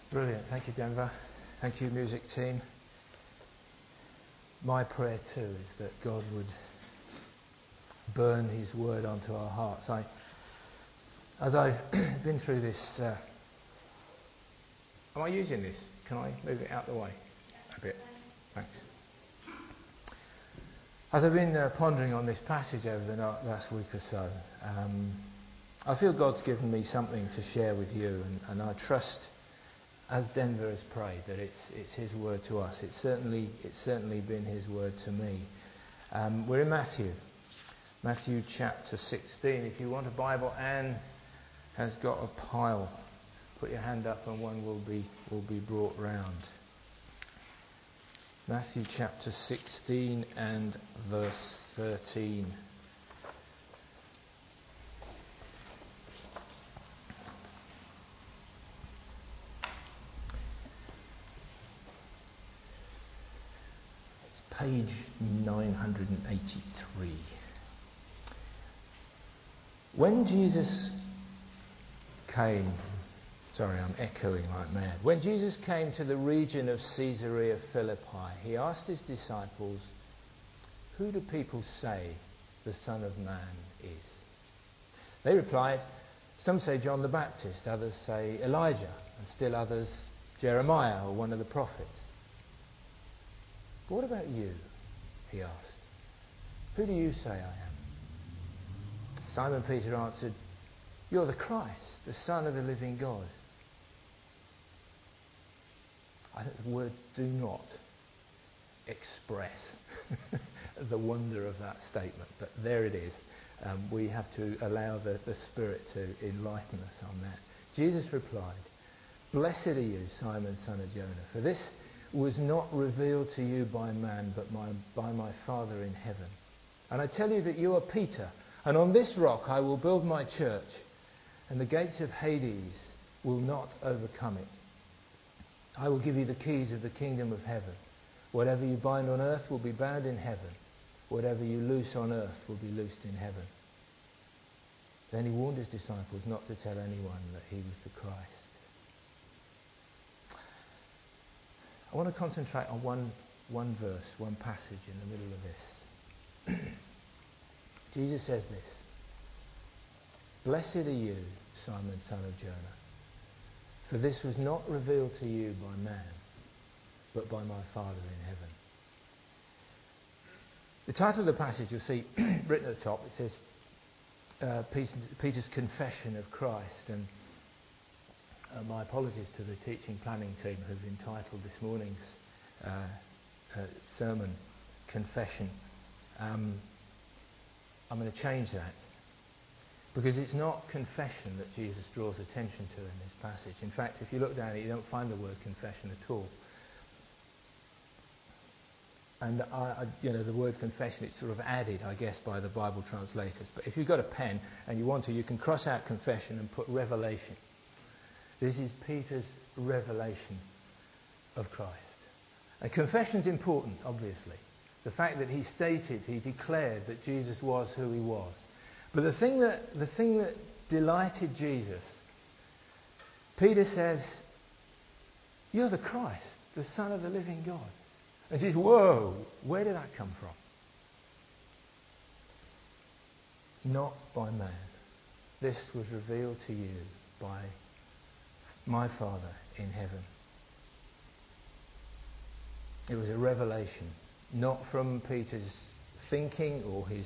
Brilliant. Thank you, Denver. Thank you, music team. My prayer too is that God would burn His word onto our hearts. As I've been through this, am I using this? Can I move it out the way a bit? Thanks. As I've been pondering on this passage over the last week or so, I feel God's given me something to share with you, and I trust, as Denver has prayed, that it's His word to us. It's certainly been His word to me. We're in Matthew chapter 16. If you want a Bible, Anne has got a pile. Put your hand up, and one will be brought round. Matthew chapter 16 and verse 13. It's page 983. When Jesus came... Sorry, I'm echoing like mad. When Jesus came to the region of Caesarea Philippi, He asked His disciples, "Who do people say the Son of Man is?" They replied, "Some say John the Baptist, others say Elijah, and still others Jeremiah or one of the prophets." "But what about you?" He asked. "Who do you say I am?" Simon Peter answered, "You're the Christ, the Son of the living God." I think the words do not express the wonder of that statement, but there it is. We have to allow the Spirit to enlighten us on that. Jesus replied, "Blessed are you, Simon, son of Jonah, for this was not revealed to you by man, but by my Father in heaven. And I tell you that you are Peter, and on this rock I will build my church, and the gates of Hades will not overcome it. I will give you the keys of the kingdom of heaven. Whatever you bind on earth will be bound in heaven. Whatever you loose on earth will be loosed in heaven." Then He warned His disciples not to tell anyone that He was the Christ. I want to concentrate on one verse, one passage in the middle of this. Jesus says this, "Blessed are you, Simon, son of Jonah, for this was not revealed to you by man, but by my Father in heaven." The title of the passage you'll see written at the top, it says Peter's Confession of Christ. And my apologies to the teaching planning team who've entitled this morning's sermon Confession. I'm going to change that, because it's not confession that Jesus draws attention to in this passage. In fact, if you look down it, you don't find the word confession at all. And the word confession, it's sort of added, I guess, by the Bible translators. But if you've got a pen and you want to, you can cross out confession and put revelation. This is Peter's revelation of Christ. And confession's important, obviously. The fact that he declared that Jesus was who He was. But the thing that delighted Jesus, Peter says, "You're the Christ, the Son of the living God." And he says, "Whoa, where did that come from?" Not by man. This was revealed to you by my Father in heaven. It was a revelation, not from Peter's thinking or his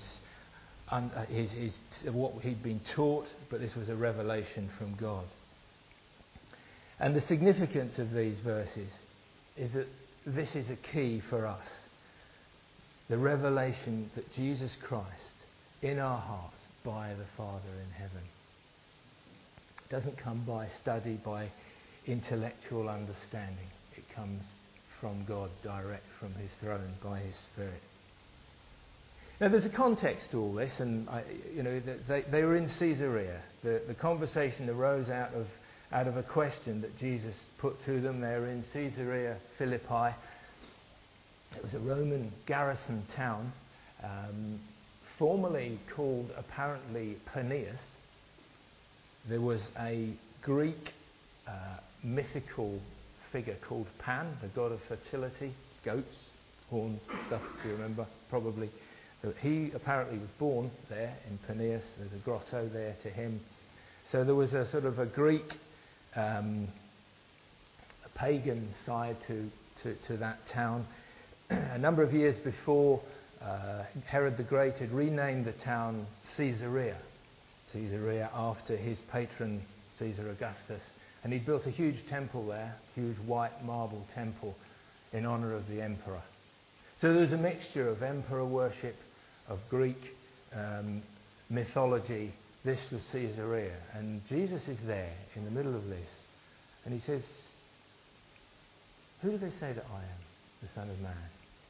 what he'd been taught, but this was a revelation from God. And the significance of these verses is that this is a key for us. The revelation that Jesus Christ in our hearts by the Father in heaven. It doesn't come by study, by intellectual understanding. It comes from God, direct from His throne, by His Spirit. Now, there's a context to all this, and they were in Caesarea. The conversation arose out of a question that Jesus put to them. They were in Caesarea Philippi. It was a Roman garrison town, formerly called apparently Paneas. There was a Greek mythical figure called Pan, the god of fertility, goats, horns, stuff, do you remember? Probably. So he apparently was born there in Peneus. There's a grotto there to him. So there was a sort of a Greek, a pagan side to that town. A number of years before, Herod the Great had renamed the town Caesarea after his patron Caesar Augustus, and he'd built a huge temple there, huge white marble temple in honour of the emperor. So there was a mixture of emperor worship, of Greek mythology. This was Caesarea, and Jesus is there in the middle of this, and he says, "Who do they say that I am, the Son of Man?"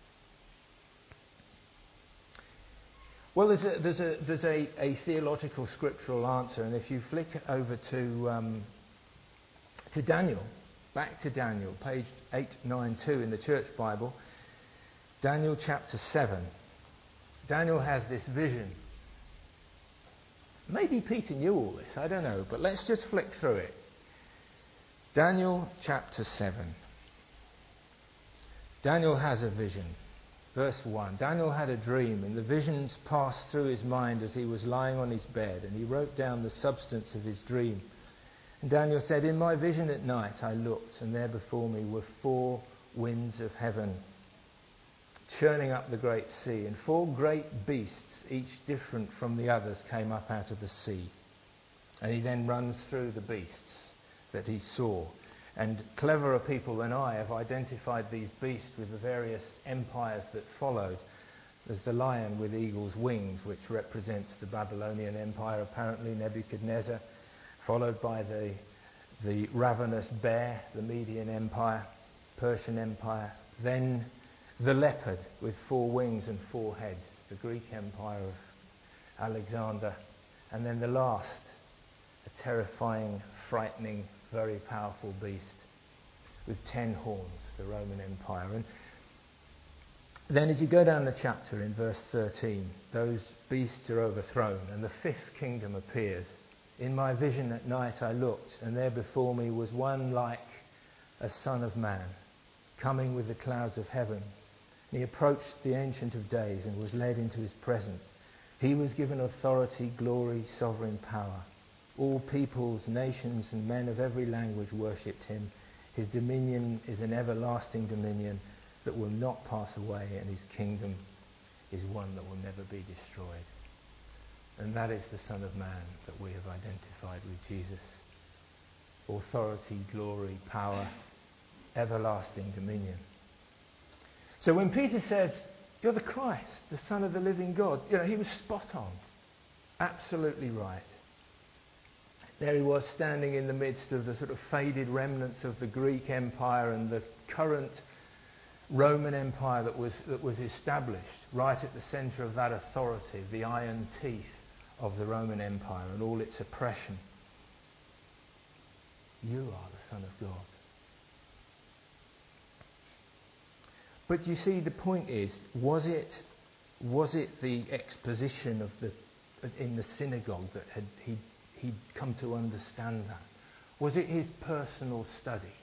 Well, there's a theological scriptural answer, and if you flick over to Daniel, back to Daniel, page 892 in the Church Bible, Daniel chapter 7. Daniel has this vision. Maybe Peter knew all this, I don't know, but let's just flick through it. Daniel chapter 7. Daniel has a vision. Verse 1. Daniel had a dream, and the visions passed through his mind as he was lying on his bed, and he wrote down the substance of his dream. And Daniel said, "In my vision at night I looked, and there before me were 4 winds of heaven, churning up the great sea, and 4 great beasts, each different from the others, came up out of the sea." And he then runs through the beasts that he saw. And cleverer people than I have identified these beasts with the various empires that followed. There's the lion with eagle's wings, which represents the Babylonian Empire, apparently Nebuchadnezzar, followed by the ravenous bear, the Median Empire, Persian Empire. Then the leopard with 4 wings and 4 heads, the Greek Empire of Alexander. And then the last, a terrifying, frightening, very powerful beast with 10 horns, the Roman Empire. And then as you go down the chapter in verse 13, those beasts are overthrown and the 5th kingdom appears. "In my vision at night I looked, and there before me was one like a son of man, coming with the clouds of heaven. And he approached the Ancient of Days and was led into his presence. He was given authority, glory, sovereign power. All peoples, nations, and men of every language worshipped him. His dominion is an everlasting dominion that will not pass away, and his kingdom is one that will never be destroyed." And that is the Son of Man that we have identified with Jesus. Authority, glory, power, everlasting dominion. So when Peter says, "You're the Christ, the Son of the living God," he was spot on. Absolutely right. There he was standing in the midst of the sort of faded remnants of the Greek Empire and the current Roman Empire that was established right at the centre of that authority, the iron teeth of the Roman Empire and all its oppression. You are the Son of God. But you see, the point is, was it the exposition in the synagogue that he'd come to understand that? Was it his personal study?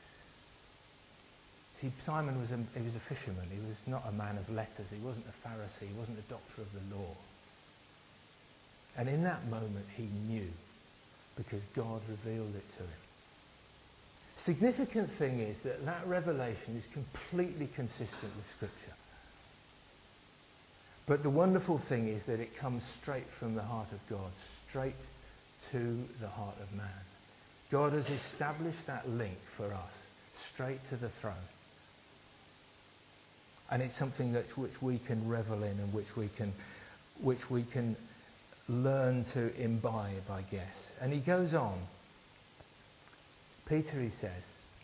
See, Simon was a fisherman. He was not a man of letters. He wasn't a Pharisee. He wasn't a doctor of the law. And in that moment he knew, because God revealed it to him. Significant thing is that revelation is completely consistent with Scripture. But the wonderful thing is that it comes straight from the heart of God, straight to the heart of man. God has established that link for us, straight to the throne. And it's something which we can revel in and which we can learn to imbibe, I guess. And he goes on. Peter, he says,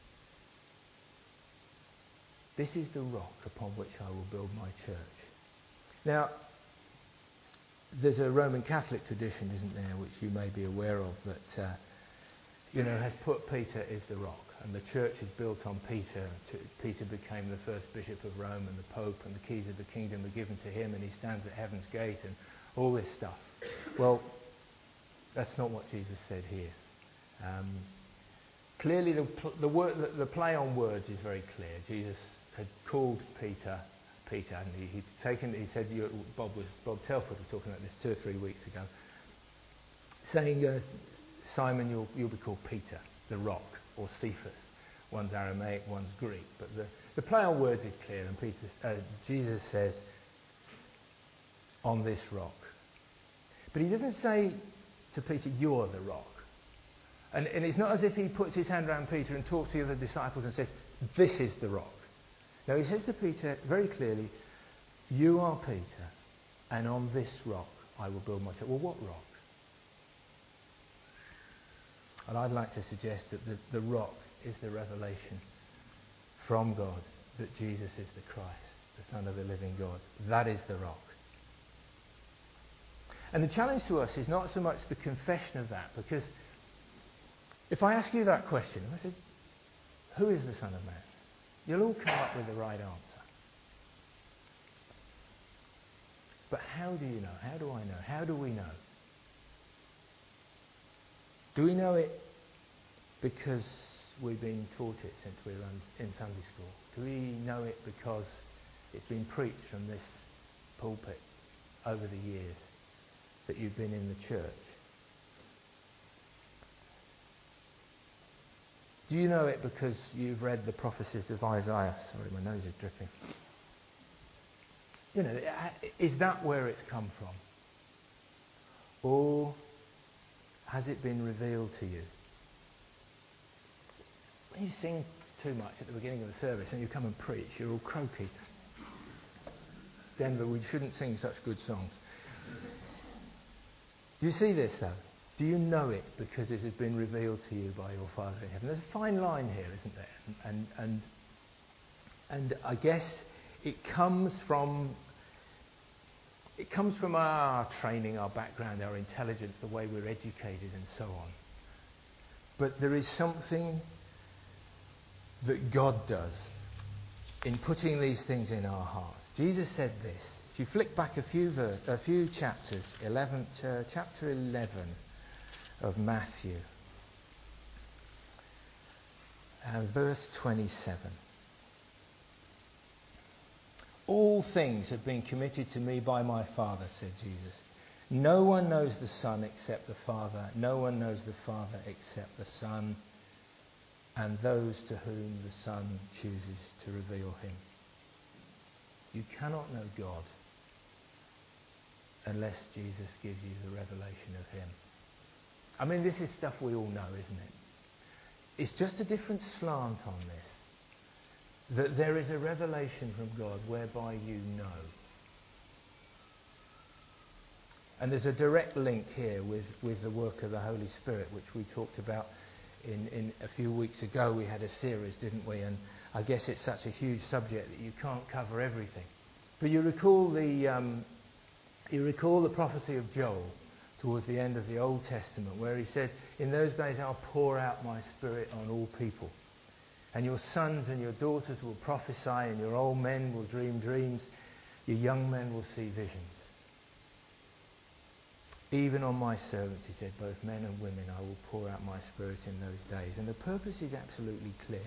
"This is the rock upon which I will build my church." Now, there's a Roman Catholic tradition, isn't there, which you may be aware of, that has put Peter as the rock, and the church is built on Peter. Peter became the first bishop of Rome, and the Pope, and the keys of the kingdom were given to him, and he stands at heaven's gate, and all this stuff. Well, that's not what Jesus said here. clearly the play on words is very clear. Jesus had called Peter, and he said, Bob Telford was talking about this 2 or 3 weeks ago, saying, Simon, you'll be called Peter, the rock, or Cephas. One's Aramaic, one's Greek. But the play on words is clear, and Jesus says, on this rock. But he doesn't say to Peter, you're the rock. And it's not as if he puts his hand around Peter and talks to the other disciples and says, this is the rock. No, he says to Peter very clearly, you are Peter, and on this rock I will build my church. Well, what rock? And I'd like to suggest that the rock is the revelation from God that Jesus is the Christ, the Son of the living God. That is the rock. And the challenge to us is not so much the confession of that, because if I ask you that question, if I said, who is the Son of Man? You'll all come up with the right answer. But how do you know? How do I know? How do we know? Do we know it because we've been taught it since we were in Sunday school? Do we know it because it's been preached from this pulpit over the years that you've been in the church? Do you know it because you've read the prophecies of Isaiah? Sorry, my nose is dripping. You know, is that where it's come from? Or has it been revealed to you? When you sing too much at the beginning of the service and you come and preach, you're all croaky. Denver, we shouldn't sing such good songs. Do you see this though? Do you know it because it has been revealed to you by your Father in heaven? There's a fine line here, isn't there? And I guess it comes from our training, our background, our intelligence, the way we're educated and so on. But there is something that God does in putting these things in our hearts. Jesus said this. If you flick back a few chapters, chapter 11 of Matthew, and verse 27. All things have been committed to me by my Father, said Jesus. No one knows the Son except the Father. No one knows the Father except the Son, and those to whom the Son chooses to reveal him. You cannot know God unless Jesus gives you the revelation of him. I mean, this is stuff we all know, isn't it? It's just a different slant on this. That there is a revelation from God whereby you know. And there's a direct link here with the work of the Holy Spirit, which we talked about in a few weeks ago. We had a series, didn't we? And I guess it's such a huge subject that you can't cover everything. But you recall the prophecy of Joel towards the end of the Old Testament, where he said, in those days I'll pour out my Spirit on all people. And your sons and your daughters will prophesy, and your old men will dream dreams, your young men will see visions. Even on my servants, he said, both men and women, I will pour out my Spirit in those days. And the purpose is absolutely clear.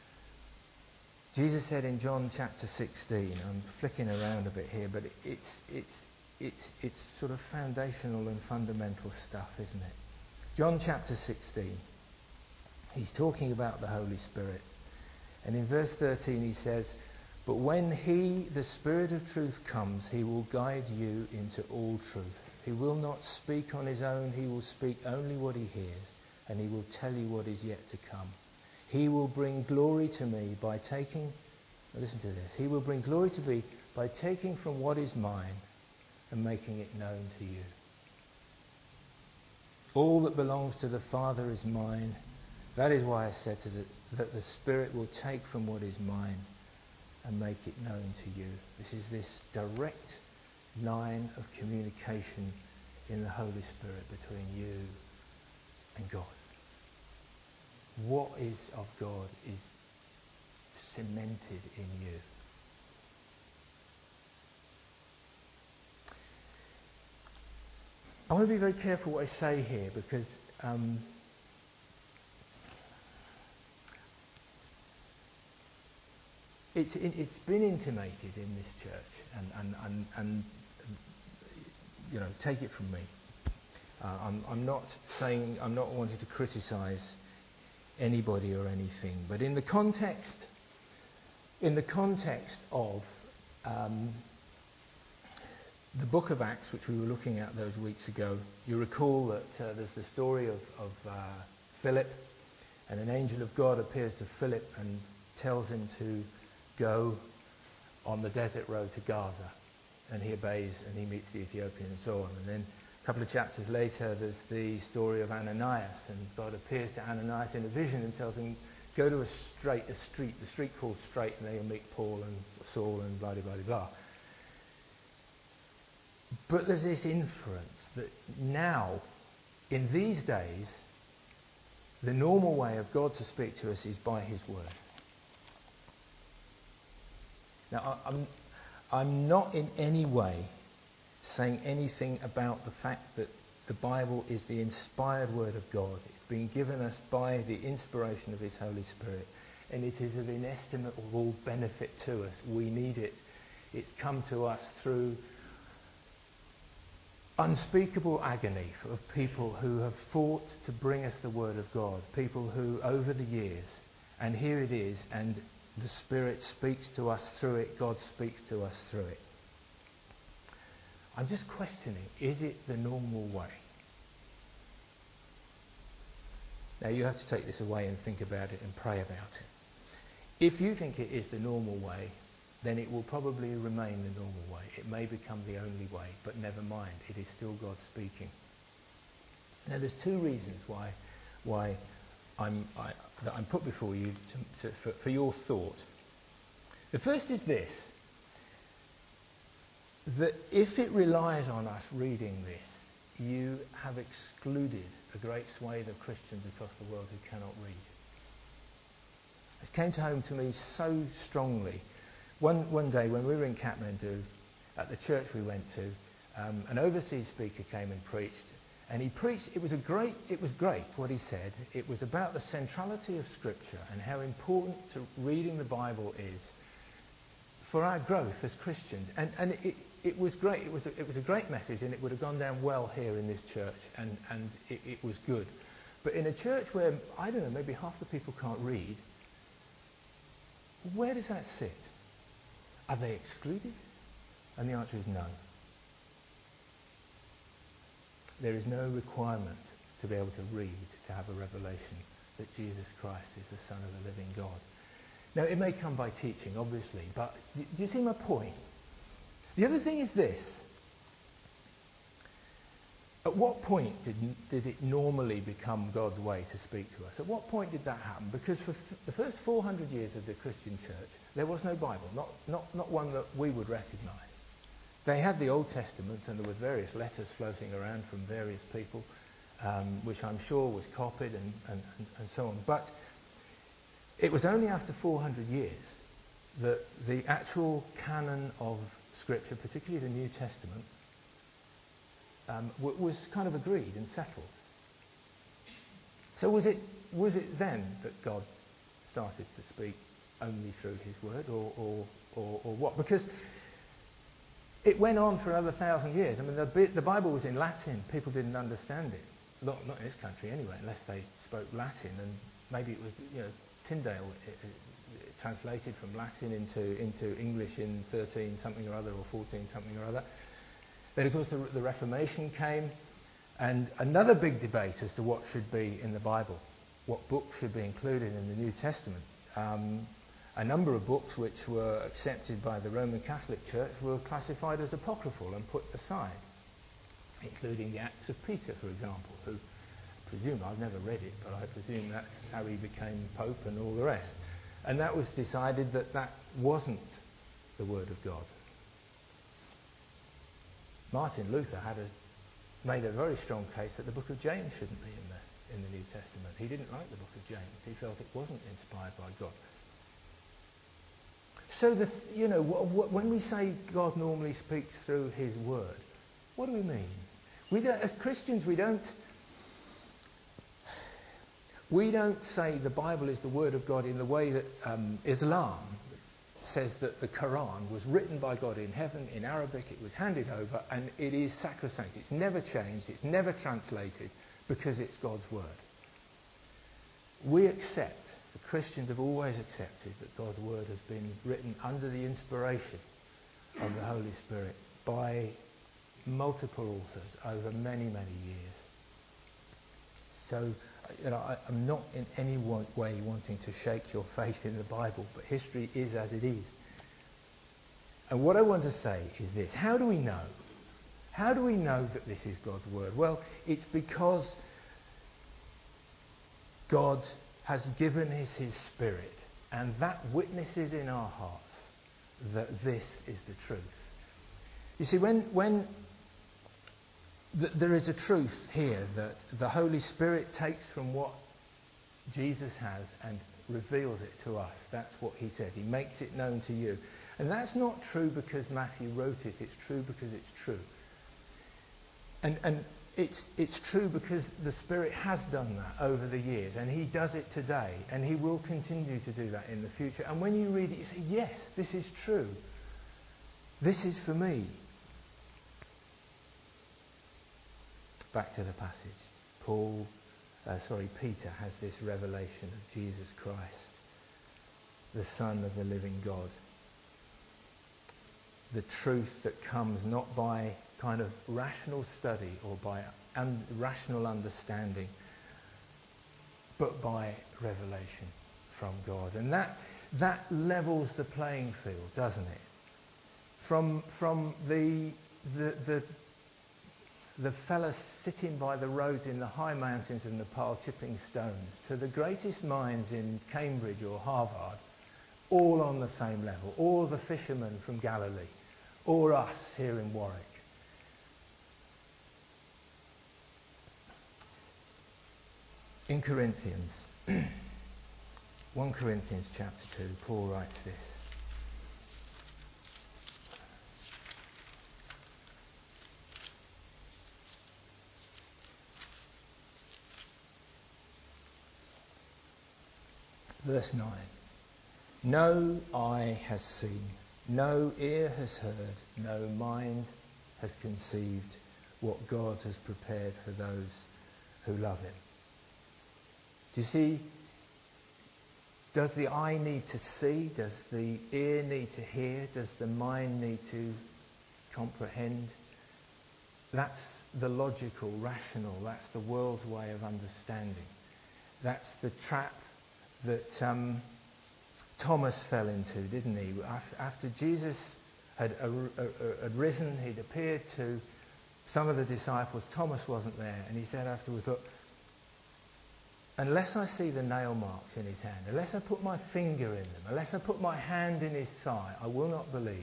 Jesus said in John chapter 16, I'm flicking around a bit here, but it's sort of foundational and fundamental stuff, isn't it? John chapter 16, he's talking about the Holy Spirit. And in verse 13 he says, but when he, the Spirit of truth, comes, he will guide you into all truth. He will not speak on his own, he will speak only what he hears, and he will tell you what is yet to come. He will bring glory to me by taking, listen to this, he will bring glory to me by taking from what is mine and making it known to you. All that belongs to the Father is mine. That is why I said that the Spirit will take from what is mine and make it known to you. This is this direct line of communication in the Holy Spirit between you and God. What is of God is cemented in you. I want to be very careful what I say here, because it's been intimated in this church, and take it from me. I'm not wanting to criticise anybody or anything, but in the context of the book of Acts, which we were looking at those weeks ago, you recall that there's the story of Philip, and an angel of God appears to Philip and tells him to go on the desert road to Gaza, and he obeys and he meets the Ethiopian and so on. And then a couple of chapters later there's the story of Ananias, and God appears to Ananias in a vision and tells him, go to the street called Straight, and there you'll meet Paul and Saul and blah, blah, blah, blah. But there's this inference that now, in these days, the normal way of God to speak to us is by his word. Now, I'm not in any way saying anything about the fact that the Bible is the inspired word of God. It's been given us by the inspiration of his Holy Spirit, and it is of inestimable benefit to us. We need it. It's come to us through unspeakable agony of people who have fought to bring us the word of God, people who over the years, and here it is, and the Spirit speaks to us through it, God speaks to us through it. I'm just questioning, is it the normal way? Now you have to take this away and think about it and pray about it. If you think it is the normal way, then it will probably remain the normal way. It may become the only way, but never mind, it is still God speaking. Now there's two reasons why that I'm put before you for your thought. The first is this, that if it relies on us reading this, you have excluded a great swathe of Christians across the world who cannot read. It came home to me so strongly. One day when we were in Kathmandu, at the church we went to, an overseas speaker came and preached. And he preached, it was great what he said. It was about the centrality of Scripture and how important reading the Bible is for our growth as Christians. And it was great. It was a great message, and it would have gone down well here in this church, and it was good. But in a church where, I don't know, maybe half the people can't read, where does that sit? Are they excluded? And the answer is no. There is no requirement to be able to read, to have a revelation that Jesus Christ is the Son of the living God. Now, it may come by teaching, obviously, but do you see my point? The other thing is this. At what point did it normally become God's way to speak to us? At what point did that happen? Because for the first 400 years of the Christian church, there was no Bible, not one that we would recognise. They had the Old Testament, and there were various letters floating around from various people, which I'm sure was copied and so on. But it was only after 400 years that the actual canon of Scripture, particularly the New Testament, was kind of agreed and settled. So was it then that God started to speak only through his word, or what? Because it went on for another 1,000 years. I mean, the Bible was in Latin. People didn't understand it. Not in this country anyway, unless they spoke Latin. And maybe it was, Tyndale translated from Latin into English in 13 something or other, or 14 something or other. Then, of course, the Reformation came, and another big debate as to what should be in the Bible, what books should be included in the New Testament. A number of books which were accepted by the Roman Catholic Church were classified as apocryphal and put aside, including the Acts of Peter, for example, who I presume, I've never read it, but I presume that's how he became Pope and all the rest. And that was decided that wasn't the Word of God. Martin Luther made a very strong case that the book of James shouldn't be in the New Testament. He didn't like the book of James. He felt it wasn't inspired by God. So when we say God normally speaks through his word, what do we mean? As Christians, we don't say the Bible is the word of God in the way that Islam says that the Quran was written by God in heaven in Arabic, it was handed over, and it is sacrosanct. It's never changed, it's never translated, because it's God's word. We accept, the Christians have always accepted, that God's word has been written under the inspiration of the Holy Spirit by multiple authors over many, many years. So, I'm not in any way wanting to shake your faith in the Bible, but history is as it is. And what I want to say is this: how do we know? How do we know that this is God's word? Well, it's because God has given us his Spirit, and that witnesses in our hearts that this is the truth. You see, when there is a truth here that the Holy Spirit takes from what Jesus has and reveals it to us. That's what he says. He makes it known to you. And that's not true because Matthew wrote it. It's true because it's true. And it's true because the Spirit has done that over the years, and he does it today, and he will continue to do that in the future. And when you read it, you say, yes, this is true. This is for me. Back to the passage. Peter has this revelation of Jesus Christ, the Son of the living God. The truth that comes not by kind of rational study or by rational understanding, but by revelation from God. And that levels the playing field, doesn't it? From the fella sitting by the roads in the high mountains in Nepal chipping stones to the greatest minds in Cambridge or Harvard, all on the same level. All the fishermen from Galilee, or us here in Warwick. In Corinthians, 1 Corinthians chapter 2, Paul writes this. Verse 9. No eye has seen, no ear has heard, no mind has conceived what God has prepared for those who love him. Do you see? Does the eye need to see? Does the ear need to hear? Does the mind need to comprehend? That's the logical, rational, that's the world's way of understanding. That's the trap that Thomas fell into, didn't he? After Jesus had risen, he'd appeared to some of the disciples. Thomas wasn't there, and he said afterwards, look, unless I see the nail marks in his hand, unless I put my finger in them, unless I put my hand in his thigh, I will not believe.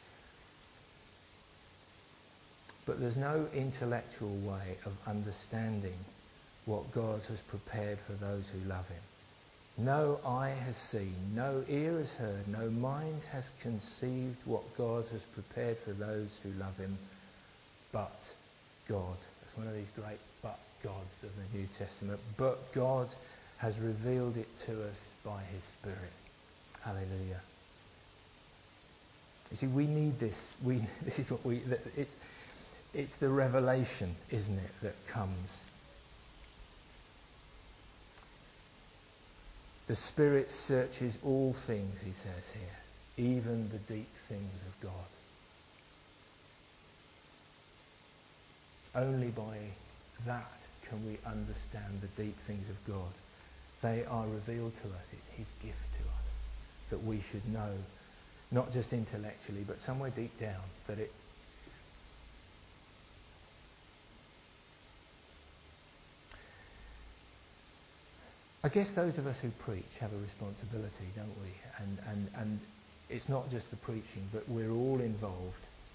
But there's no intellectual way of understanding what God has prepared for those who love him. No eye has seen, no ear has heard, no mind has conceived what God has prepared for those who love him, but God. That's one of these great but gods of the New Testament. But God has revealed it to us by his Spirit. Hallelujah. You see, we need this. This is what it's the revelation, isn't it, that comes. The Spirit searches all things, he says here, even the deep things of God. Only by that can we understand the deep things of God. They are revealed to us. It's his gift to us that we should know, not just intellectually, but somewhere deep down, that it I guess those of us who preach have a responsibility, don't we? And it's not just the preaching, but we're all involved.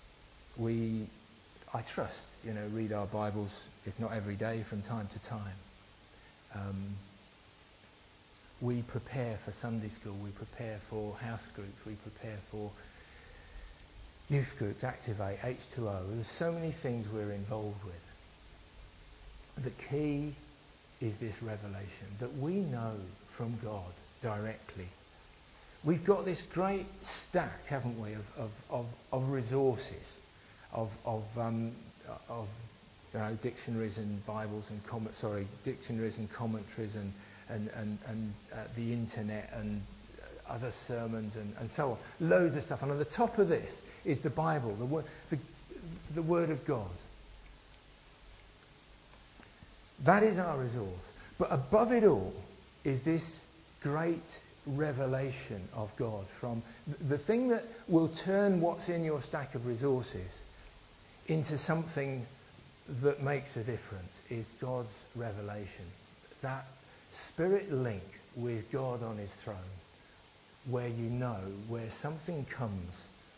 I trust, read our Bibles, if not every day, from time to time. We prepare for Sunday school, we prepare for house groups, we prepare for youth groups, Activate, H2O. There's so many things we're involved with. The key is this revelation that we know from God directly We've got this great stack, haven't we, of resources, of dictionaries and Bibles and dictionaries and commentaries and the internet and other sermons and so on. Loads of stuff. And on the top of this is the Bible, the Word of God. That is our resource. But above it all is this great revelation of God, from the thing that will turn what's in your stack of resources into something that makes a difference, is God's revelation. That spirit link with God on his throne, where where something comes,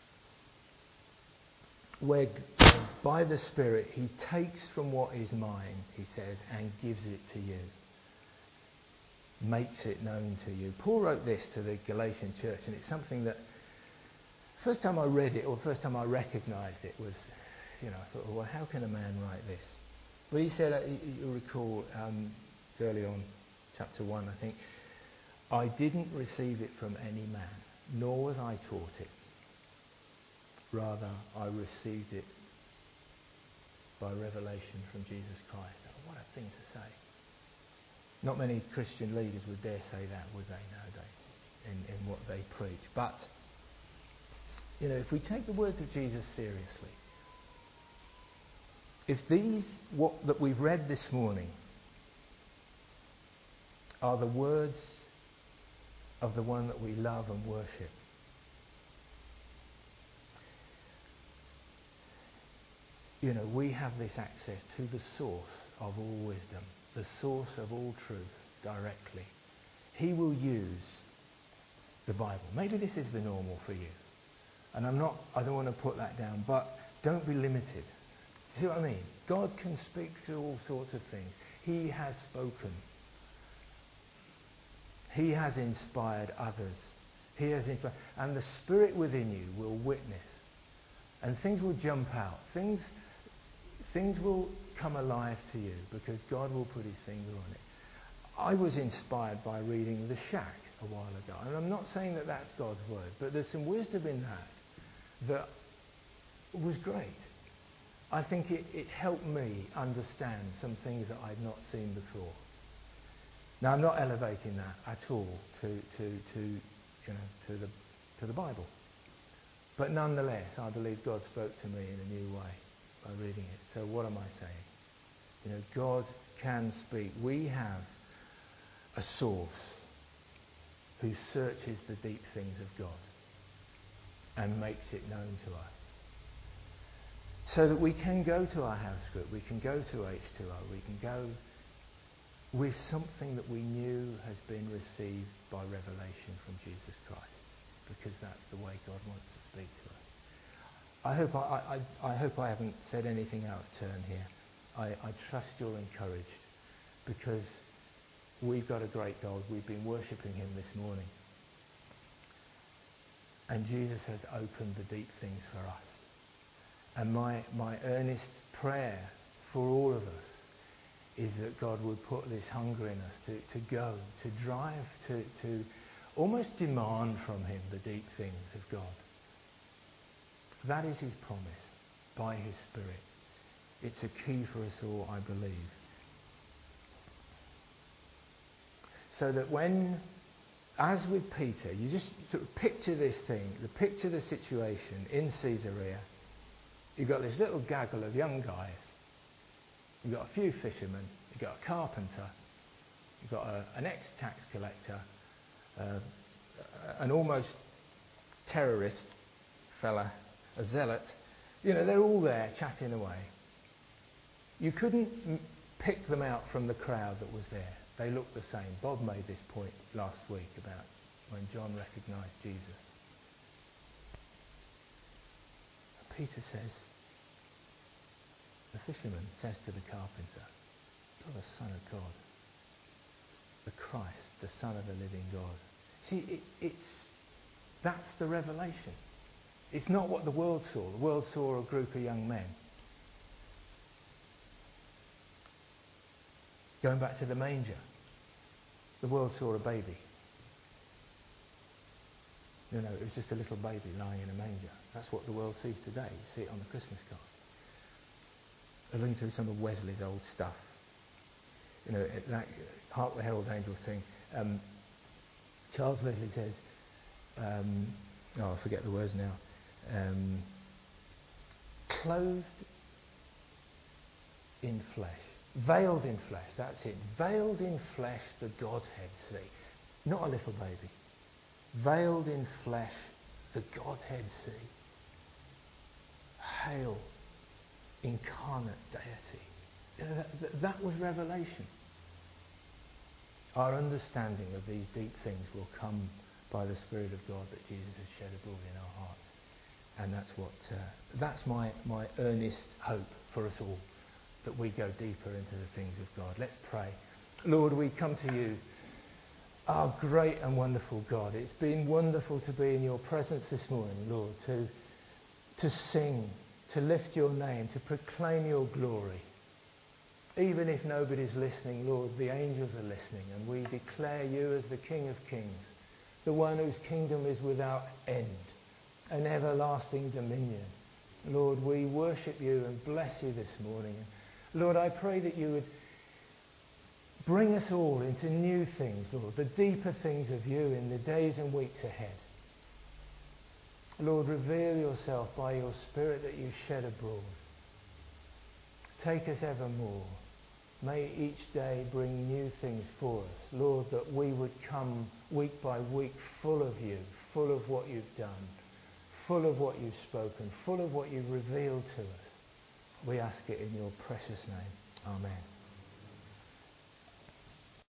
where by the Spirit he takes from what is mine, he says, and gives it to you. Makes it known to you. Paul wrote this to the Galatian church, and it's something that first time I read it, or first time I recognised it, was, I thought, well, how can a man write this? Well, he said, you recall early on, chapter 1, I think, I didn't receive it from any man, nor was I taught it. Rather, I received it by revelation from Jesus Christ. Oh, what a thing to say. Not many Christian leaders would dare say that, would they, nowadays, in what they preach. But, if we take the words of Jesus seriously, if that we've read this morning are the words of the one that we love and worship, we have this access to the source of all wisdom, the source of all truth, directly. He will use the Bible. Maybe this is the normal for you. And I don't want to put that down, but don't be limited. Do you see what I mean? God can speak through all sorts of things. He has spoken. He has inspired others. And the Spirit within you will witness. And things will jump out. Things will come alive to you because God will put his finger on it. I was inspired by reading The Shack a while ago. And I'm not saying that that's God's word, but there's some wisdom in that was great. I think it helped me understand some things that I'd not seen before. Now, I'm not elevating that at all to the Bible. But nonetheless, I believe God spoke to me in a new way by reading it. So what am I saying? God can speak. We have a source who searches the deep things of God and makes it known to us. So that we can go to our house group, we can go to H2O, we can go with something that we knew has been received by revelation from Jesus Christ, because that's the way God wants to speak to us. I hope I haven't said anything out of turn here. I trust you're encouraged, because we've got a great God. We've been worshipping him this morning. And Jesus has opened the deep things for us. And my earnest prayer for all of us is that God would put this hunger in us to go, to drive, to almost demand from him the deep things of God. That is his promise by his Spirit. It's a key for us all, I believe. So that as with Peter, you just sort of picture this thing, picture the situation in Caesarea. You've got this little gaggle of young guys. You've got a few fishermen. You've got a carpenter. You've got an ex-tax collector. An almost terrorist fella, a zealot. They're all there chatting away. You couldn't pick them out from the crowd that was there. They looked the same. Bob made this point last week about when John recognised Jesus. Peter says, the fisherman says to the carpenter, "You're the Son of God, the Christ, the Son of the living God." See, that's the revelation. It's not what the world saw. The world saw a group of young men. Going back to the manger, the world saw a baby. No, it was just a little baby lying in a manger. That's what the world sees today. You see it on the Christmas card. I was looking through some of Wesley's old stuff. Hark the Herald Angels sing. Charles Wesley says, I forget the words now. Clothed in flesh. Veiled in flesh, that's it. Veiled in flesh, the Godhead see. Not a little baby. Veiled in flesh, the Godhead see. Hail, incarnate deity. That was revelation. Our understanding of these deep things will come by the Spirit of God that Jesus has shed abroad in our hearts. And that's my earnest hope for us all, that we go deeper into the things of God. Let's pray. Lord, we come to you, our great and wonderful God. It's been wonderful to be in your presence this morning, Lord, to sing, to lift your name, to proclaim your glory. Even if nobody's listening, Lord, the angels are listening, and we declare you as the King of Kings, the one whose kingdom is without end, an everlasting dominion. Lord, we worship you and bless you this morning. Lord, I pray that you would bring us all into new things, Lord, the deeper things of you in the days and weeks ahead. Lord, reveal yourself by your Spirit that you shed abroad. Take us evermore. May each day bring new things for us. Lord, that we would come week by week full of you, full of what you've done, full of what you've spoken, full of what you've revealed to us. We ask it in your precious name. Amen.